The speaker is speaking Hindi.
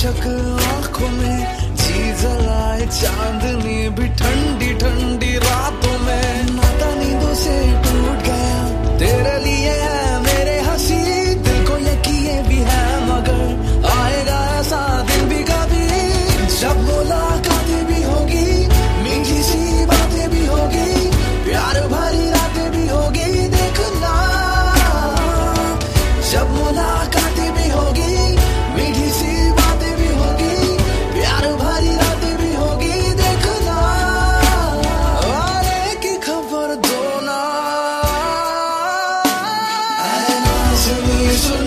बेशक आंखों में जी जलाए चांदनी भी ठंडी ठंडी रातों में। नाता नींदों से टूट गया तेरे लिए है मेरे हंसी, दिल को यकीन भी है मगर आएगा ऐसा दिन भी कभी जब मुलाकातें भी होगी, मीठी सी बातें भी होगी, प्यार भरी रातें भी होगी। देखना जब मुलाकातें भी होगी, मीठी सी बातें भी होगी, प्यार भरी रातें भी होगी। देखना आने की खबर दो ना, ऐ नाज़नीं सुन